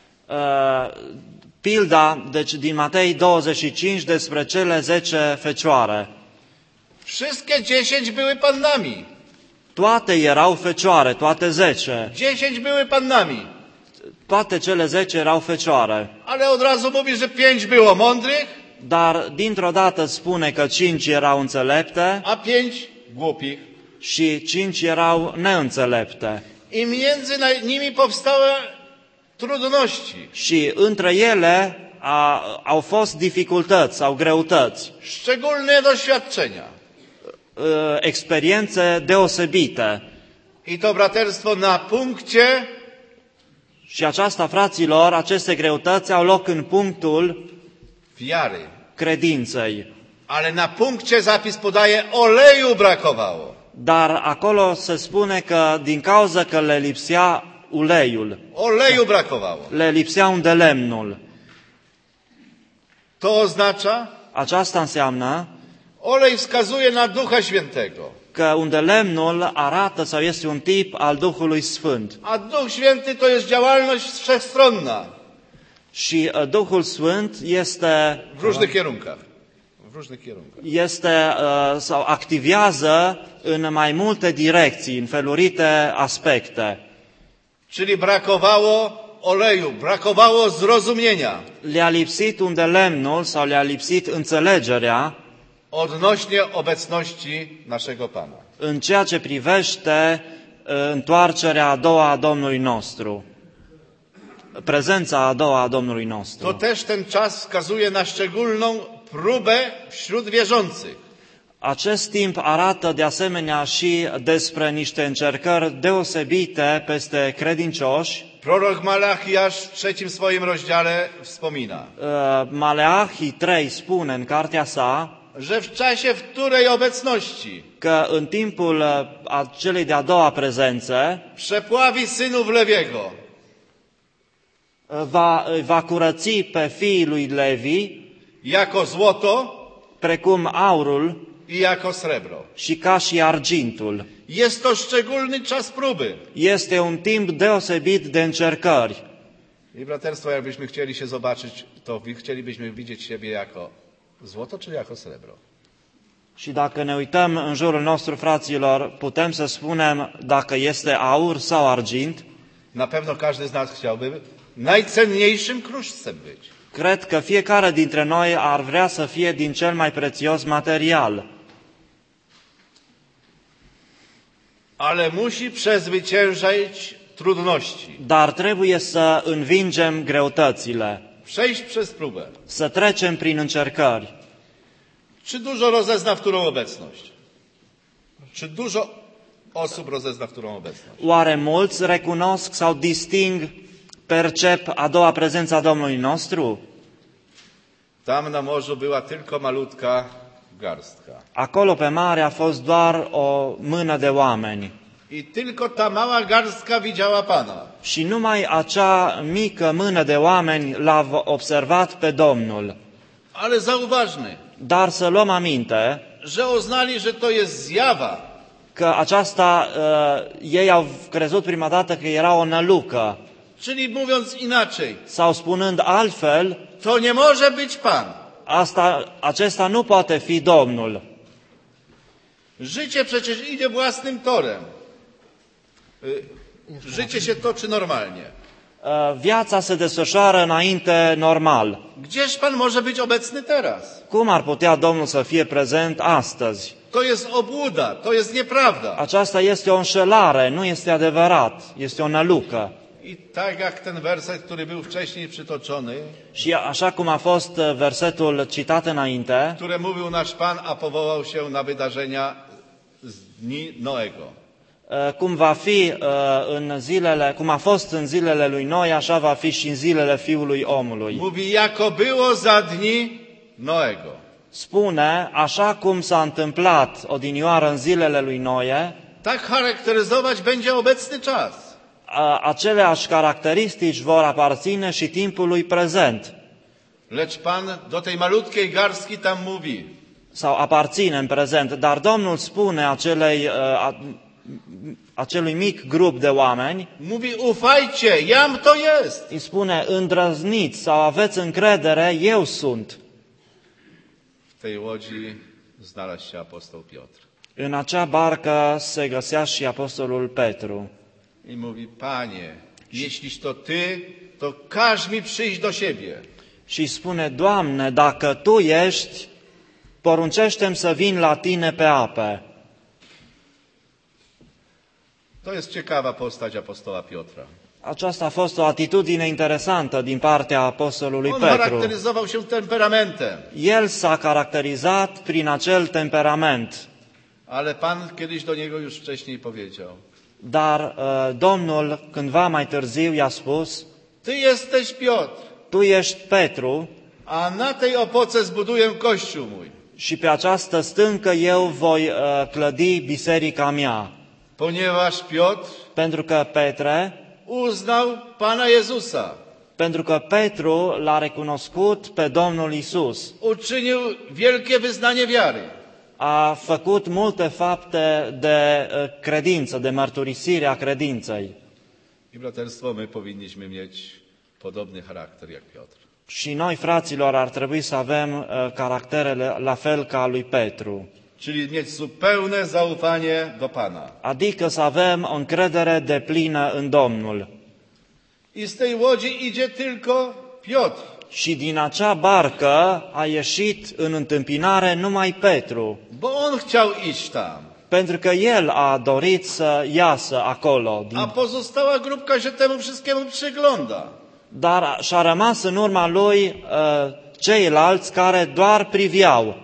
pilda deci din Matei 25 despre cele 10 fecioare. Wszystkie 10 były pannami. Toate erau fecioare, toate 10. 10 były pannami. Toate cele 10 erau fecioare. Ale od razu mówi, że 5 było mądrych, Dar dintr-o dată spune că 5 erau înțelepte a 5 głupich. și 5 erau neînțelepte. I między nimi powstały trudności, Și între ele au fost dificultăți sau greutăți, szczególne doświadczenia. experiențe deosebite. I to braterstwo na punkcie Și aceasta, fraților, aceste greutăți au loc în punctul wiary. credinței. Ale na punkcie zapis podaje, oleju brakowało. Dar acolo se spune că din cauza că le lipsea uleiul, Oleju brakowało. le lipsea undelemnul. To oznacza, Aceasta înseamnă olej wskazuje na Ducha Świętego. că undelemnul arată sau este un tip al Duhului Sfânt. A Duch Święty to jest działalność wszechstronna Și Duhul Sfânt este w różnych kierunkach. W różnych kierunkach. sau activează în mai multe direcții, în felurite aspecte. Czyli brakowało oleju, brakowało zrozumienia Le-a lipsit undelemnul sau le-a lipsit înțelegerea odnośnie obecności naszego Pana. în ceea ce privește întoarcerea a doua a Domnului nostru, prezența a doua a Domnului To nostru. też ten czas wskazuje na szczególną próbę wśród wierzących. Acest timp arată de asemenea și despre niște încercări deosebite peste credincioși. Prorok Malachiasz w 3 swoim rozdziale wspomina, Maleahi 3 spune în cartea sa że w czasie wtórej obecności că în timpul celei de-a doua prezențe przepławi synów Lewiego va curăți pe fiii lui Levi jako złoto precum aurul i jako srebro. și ca și argintul. Jest to szczególny czas próby. Este un timp deosebit de încercări. I braterstwo, jakbyśmy chcieli się zobaczyć, to chcielibyśmy widzieć siebie jako złoto czy jako srebro? Și dacă ne uităm în jurul nostru, fraților, putem să spunem dacă este aur sau argint. Na pewno każdy z nas chciałby najcenniejszym kruszcem być. Cred că fiecare dintre noi ar vrea să fie din cel mai prețios material. Ale musi przezwyciężać trudności. Dar trebuie să învingem greutățile, Przejść przez próbę. să trecem prin încercări. Czy dużo rozezna wtórą obecność? Czy dużo osób rozezna wtórą obecność? Oare mulți recunosc sau disting, percep a doua prezență a Domnului nostru? Tam na morzu była tylko malutka garstka. Acolo pe mare a fost doar o mână de oameni. I tylko ta mała garstka widziała Pana. Și numai acea mică mână de oameni l-a observat pe Domnul. Ale zauważmy, Dar să luăm aminte że uznali, że to jest zjawa. că aceasta, ei au crezut prima dată că era o nălucă. Czyli mówiąc inaczej, Sau spunând altfel, to nie może być Pan. acesta nu poate fi Domnul. Życie przecież idzie własnym torem. Życie się toczy normalnie. Viața se desfășoară înainte normal. Gdzież Pan może być obecny teraz? Cum ar putea Domnul să fie prezent astăzi? To jest obłuda, to jest nieprawda. Aceasta este o înșelare, nu este adevărat, este o nălucă. I tak jak ten werset, który był wcześniej przytoczony, Și așa cum a fost versetul citat înainte, które mówił nasz Pan, a powołał się na wydarzenia z dni Noego. cum va fi cum a fost în zilele lui Noi, așa va fi și în zilele Fiului Omului. Mówi, jako było za dni Noego. Spune, așa cum s-a întâmplat odinioară în zilele lui Noe, Tak charakteryzować będzie obecny czas. aceleași caracteristici vor aparține și timpului prezent. Lecz Pan do tej malutkiej garstki tam mówi, Sau aparține în prezent, dar Domnul spune acelui mic grup de oameni, mówi, ufajcie, jam to jest. îi spune, îndrăzniți sau aveți încredere, eu sunt. W tej łodzi znalazł się apostoł Piotr. În acea barcă se găsea și apostolul Petru. I mówi, Panie, jeśliś to Ty, to każ mi przyjść do siebie. Și îi spune, Doamne, dacă Tu ești, poruncește-mi să vin la Tine pe ape. To jest ciekawa postać apostoła Piotra. Aceasta a fost o atitudine interesantă din partea apostolului On Petru. charakteryzował się temperamentem, El s-a caracterizat prin acel temperament, ale Pan kiedyś do niego już wcześniej powiedział, dar Domnul cândva mai târziu i-a spus, Ty jesteś Piotr, Tu ești Petru a na tej opoce zbuduję kościół mój. și pe această stâncă eu voi clădi biserica mea. Ponieważ Piotr Pentru că Petre, uznał Pana Jezusa, pentru că Petru l-a recunoscut pe Domnul Isus, uczynił wielkie wyznanie wiary. a făcut multe fapte de credință, de mărturisire a credinței. I braterstwo, my powinniśmy mieć podobny charakter jak Piotr. Și noi, fraților, ar trebui să avem caracterele la fel ca a lui Petru. Czyli mieć zupełne zaufanie do Pana. Adică să avem o încredere deplină în Domnul. I z tej łodzi idzie tylko Piotr. Și din acea barcă a ieșit în întâmpinare numai Petru, Bo on chciał iść tam. pentru că el a dorit să iasă acolo. A pozostała grupka się temu wszystkiemu przygląda. Dar și-a rămas în urma lui ceilalți care doar priveau.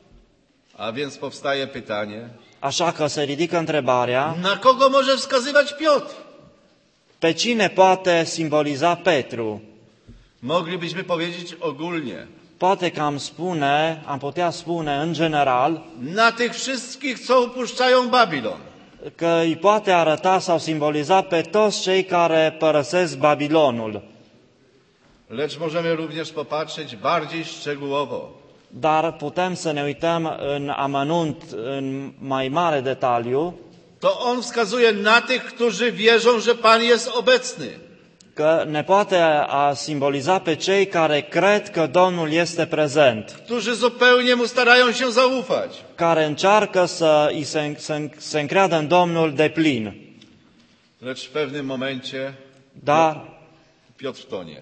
A więc powstaje pytanie, Așa că se ridică întrebarea, na kogo może wskazywać Piotr? pe cine poate simboliza Petru? Moglibyśmy powiedzieć ogólnie. Poate că am putea spune în general Na tych wszystkich, co opuszczają Babilon. că îi poate arăta sau simboliza pe toți cei care părăsesc Babilonul. Lecz możemy również popatrzeć bardziej szczegółowo. Dar putem să ne uităm în amănunt, în mai mare detaliu, To on wskazuje na tych, którzy wierzą, że Pan jest obecny. că ne poate simboliza pe cei care cred că Domnul este prezent, Którzy zupełnie mu starają się zaufać. care încearcă să se încreadă în Domnul de plin. Lecz w pewnym momencie Dar, Piotr tonie.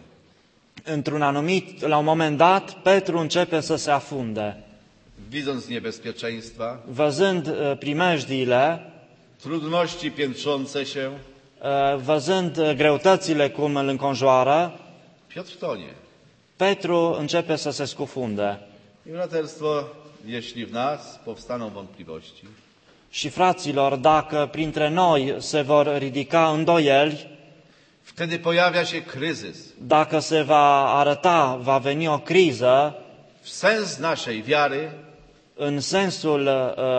la un moment dat, Petru începe să se afunde. Widząc niebezpieczeństwa, Văzând primejdiile, trudności piętrzące się, văzând greutățile cum îl înconjoară, Piotr tonie. Petru începe să se scufunde. I braterstwo, jeśli w nas powstaną wątpliwości, Și fraților, dacă printre noi se vor ridica îndoieli, wtedy pojawia się kryzys. dacă va veni o criză W sens naszej wiary, în sensul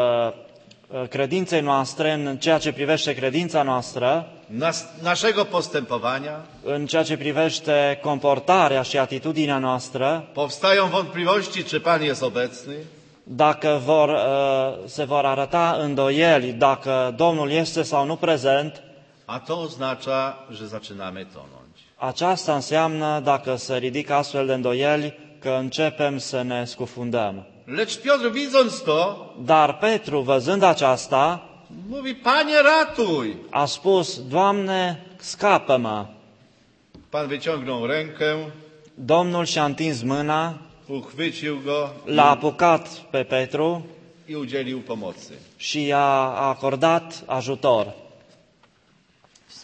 credinței noastre, în ceea ce privește credința noastră, naszego postępowania, în ceea ce privește comportarea și atitudinea noastră, powstają wątpliwości, czy Pan jest obecny, dacă se vor arăta îndoieli, dacă Domnul este sau nu prezent, a to oznacza, że zaczynamy tonąć. aceasta înseamnă, dacă se ridică astfel de îndoieli, că începem să ne scufundăm. Lecz Piotr, widząc to, Dar Petru, văzând aceasta, mówi, Panie, ratuj! a spus, Doamne, scapă-mă! Pan wyciągnął rękę, Domnul și-a întins mâna, uchwycił go l-a apucat pe Petru i udzielił pomocy. și i-a acordat ajutor.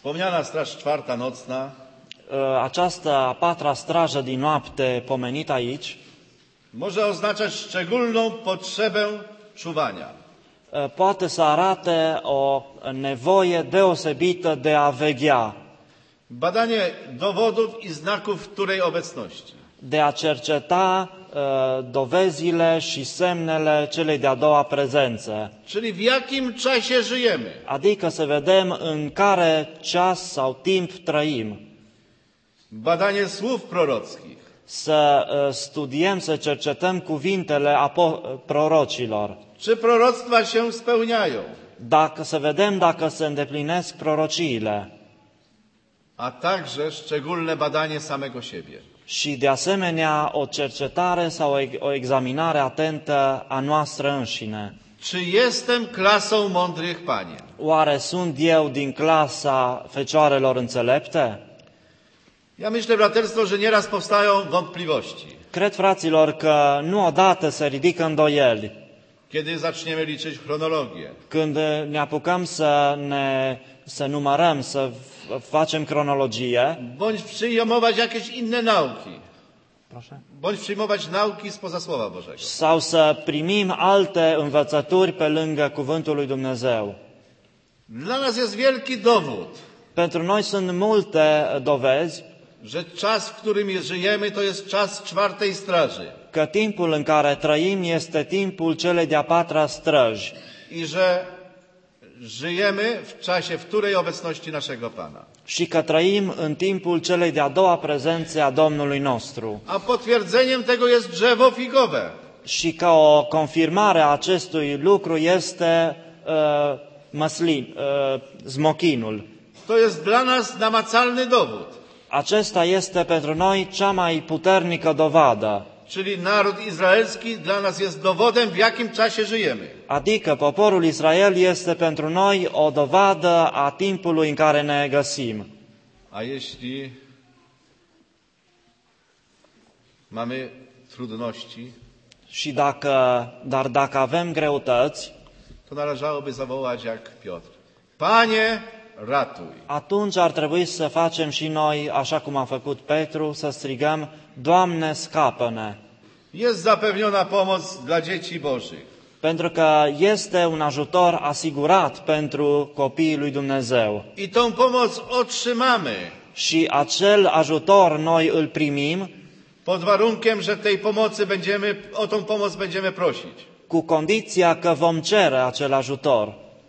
Wspomniana straż czwarta nocna Această a patra strajă din noapte pomenită aici może oznaczać szczególną potrzebę czuwania. poate să arate o nevoie deosebită de a veghea, Badanie dowodów i znaków której obecności. de a cerceta dovezile și semnele celei de-a doua prezențe. Czyli w jakim czasie żyjemy. Adică să vedem în care ceas sau timp trăim, Badanie słów prorockich. să studiem, să cercetăm cuvintele prorocilor, Czy proroctwa się spełniają? să vedem dacă se îndeplinesc prorociile A także szczególne badanie samego siebie. și de asemenea o cercetare sau o examinare atentă a noastră înșine. Czy jestem klasą mądrych panien? Oare sunt eu din clasa fecioarelor înțelepte? Ja myślę, braterstwo, że nieraz powstają wątpliwości, Cred, fraților, că nu odată se ridică îndoieli kiedy zaczniemy liczyć chronologię. când ne apucăm să numărăm, să facem cronologie, Bądź przyjmować jakieś inne nauki. Bądź przyjmować nauki spoza Słowa Bożego. sau să primim alte învățături pe lângă Cuvântul lui Dumnezeu. Dla nas jest wielki dowód, Pentru noi sunt multe dovezi że czas, w którym żyjemy, to jest czas czwartej straży. că timpul în care trăim este timpul celei de-a patra străji I że żyjemy w czasie wtórej obecności naszego Pana. și că trăim în timpul celei de-a doua prezențe a Domnului nostru. A potwierdzeniem tego jest drzewo figowe. Și ca o confirmare a acestui lucru este smochinul. To jest dla nas namacalny dowód. Acesta este pentru noi cea mai puternică dovadă. Czyli naród izraelski dla nas jest dowodem, w jakim czasie żyjemy. Adică poporul Israel este pentru noi o dovadă a timpului în care ne găsim. A jeśli mamy trudności, Și dacă avem greutăți, to należałoby zawołać jak Piotr. Panie, ratuj. atunci ar trebui să facem și noi, așa cum a făcut Petru, să strigăm, Doamne, scapă-ne! Jest zapewniona pomoc dla dzieci Bożych. Pentru că este un ajutor asigurat pentru copiii lui Dumnezeu. I tą pomoc otrzymamy Și acel ajutor noi îl primim pod warunkiem, że o tą pomoc będziemy prosić. cu condiția că vom cere acel ajutor.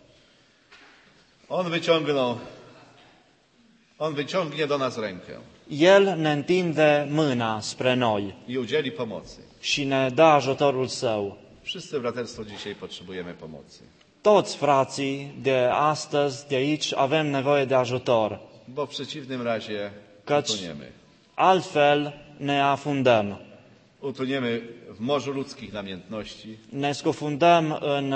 On wyciągnie do nas rękę El ne întinde mâna spre noi i udzieli pomocy. și ne dă ajutorul Său. Wszyscy, braterstwo, dzisiaj potrzebujemy pomocy. Toți frații de astăzi, de aici, avem nevoie de ajutor, Bo w przeciwnym razie Căci- utoniemy. altfel ne afundăm. Utoniemy w morzu ludzkich namiętności, Ne scufundăm în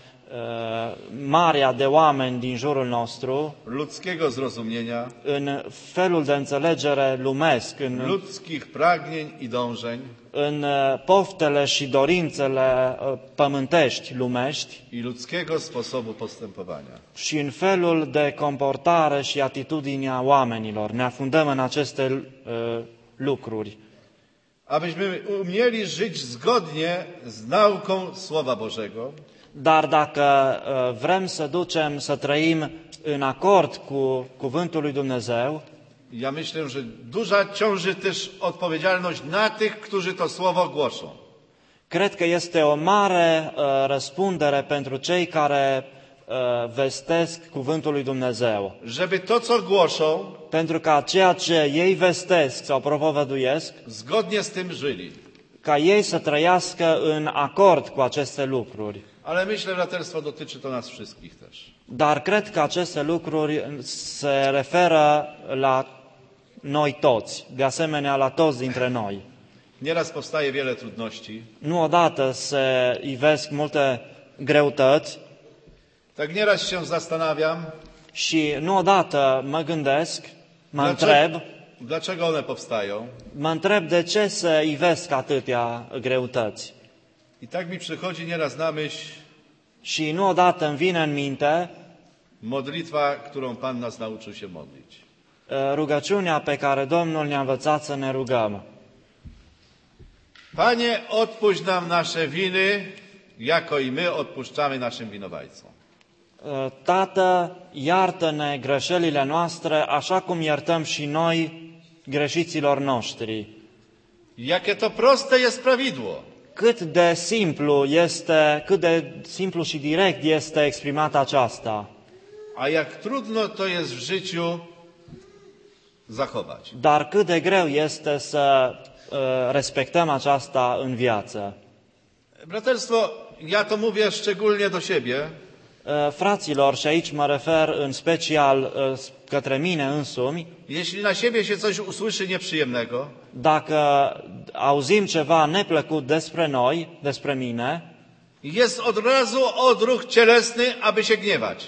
marea de oameni din jurul nostru, ludzkiego zrozumienia, în felul de înțelegere lumesc, ludzkich pragnień i dążeń în poftele și dorințele pământești, lumești i ludzkiego sposobu postępowania. și în felul de comportare și atitudinea oamenilor. Ne afundăm în aceste lucruri. Abyśmy umieli żyć zgodnie z nauką Słowa Bożego, Dar dacă vrem să trăim în acord cu Cuvântul lui Dumnezeu, ja myślę, że duża ciąży też odpowiedzialność na tych, którzy to Słowo głoszą. cred că este o mare răspundere pentru cei care vestesc Cuvântul lui Dumnezeu. Żeby to, co głoszą, Pentru ca ceea ce ei vestesc sau propovăduiesc, zgodnie z tym żyli. ca ei să trăiască în acord cu aceste lucruri. Ale myślę, braterstwo, dotyczy to nas wszystkich też. Dar cred că aceste lucruri se referă la noi toți, de asemenea la toți dintre noi. Nieraz powstaje wiele trudności. Nu odată se ivesc multe greutăți Tak nieraz się zastanawiam, și nu odată mă gândesc, dlaczego one powstają. mă întreb de ce se ivesc atâtea greutăți. I tak mi przychodzi nieraz na myśl, Și nu odată îmi vine în minte Modlitwa, którą Pan nas nauczył się modlić. Rugăciunea pe care Domnul ne-a învățat să ne rugăm. Panie, odpuść nam nasze winy, jako i my odpuszczamy naszym winowajcom. Tată, iartă-ne greșelile noastre, așa cum iertăm și noi greșiților noștri. Jakie to proste jest prawidło. Cât de simplu și direct este exprimată aceasta. A jak trudno to jest w życiu zachować. Dar cât de greu este să respectăm aceasta în viață. Braterstwo, ja to mówię szczególnie do siebie, Fraților, și aici mă refer în special către mine însumi, jeśli na siebie się coś usłyszy nieprzyjemnego, dacă auzim ceva neplăcut despre noi, despre mine, jest od razu odruch cielesny, aby się gniewać.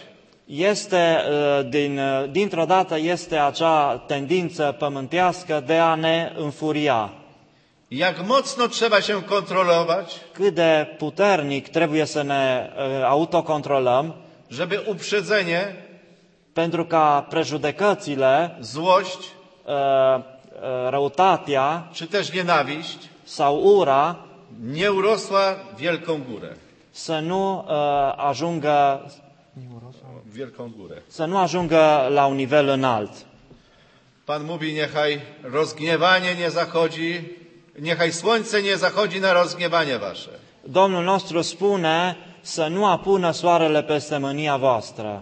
Dintr-o dată este acea tendință pământească de a ne înfuria. Jak mocno trzeba się kontrolować, Cât de puternic trebuie să ne autocontrolăm, żeby uprzedzenie, pentru ca prejudecățile, złość, răutatea czy też nienawiść sau ura nie urosła w wielką górę. să nu ajungă W wielką górę. să nu ajungă la un nivel înalt. Pan mówi, niechaj rozgniewanie nie zachodzi, niechaj słońce nie zachodzi na rozgniewanie wasze. Domnul nostru spune să nu apună soarele peste mânia voastră.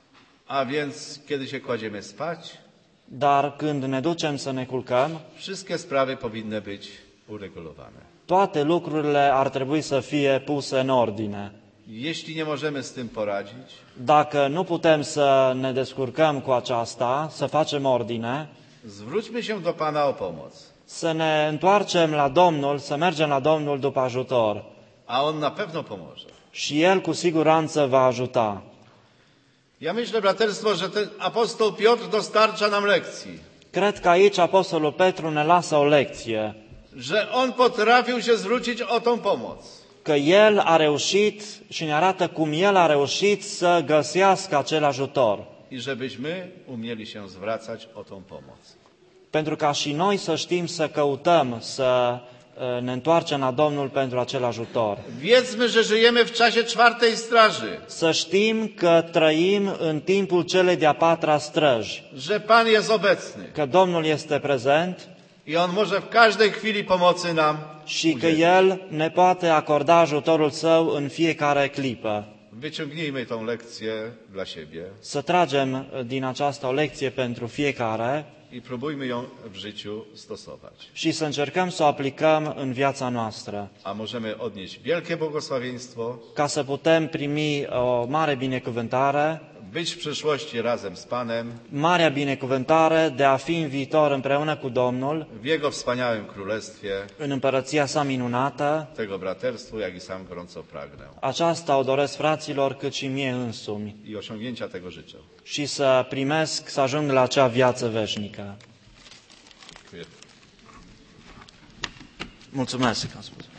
A więc, kiedy się kładziemy spać, Dar când ne ducem să ne culcăm, wszystkie sprawy powinny być uregulowane. toate lucrurile ar trebui să fie puse în ordine. Jeśli nie możemy z tym poradzić, Dacă nu putem să ne descurcăm cu aceasta, să facem ordine, zwróćmy się do Pana o pomoc. să ne întoarcem la Domnul, să mergem la Domnul după ajutor. A On na pewno pomoże. Și El cu siguranță va ajuta. Ja myślę, braterstwo, że ten apostoł Piotr dostarcza nam lekcji. Cred că aici Apostolul Petru ne lasă o lecție, Że on potrafił się zwrócić o tą pomoc. că El a reușit și ne arată cum El a reușit să găsească acel ajutor. I żebyśmy umieli się zwracać o tą pomoc. Pentru ca și noi să știm să căutăm, să ne întoarcem la Domnul pentru acel ajutor. Wiedzmy, że żyjemy w czasie czwartej straży. Să știm că trăim în timpul celei de-a patra străji, Że Pan jest obecny. că Domnul este prezent I On może w każdej chwili pomocy nam și că udzielić. El ne poate acorda ajutorul Său în fiecare clipă. Wyciągnijmy tą lekcję dla siebie Să tragem din aceasta o lecție pentru fiecare i próbujmy ją w życiu stosować. și să încercăm să o aplicăm în viața noastră, A możemy odnieść wielkie błogosławieństwo, ca să putem primi o mare binecuvântare, być w przyszłości razem z Panem, marea binecuvântare de a fi în viitor împreună cu Domnul, w Jego wspaniałym królestwie. în împărăția sa minunată. Tego braterstwu, jak i sam gorąco pragnę. Aceasta o doresc fraților cât și mie însumi I osiągnięcia tego życzę. și să primesc, să ajung la acea viață veșnică. Dziękuję. Mulțumesc, am spus.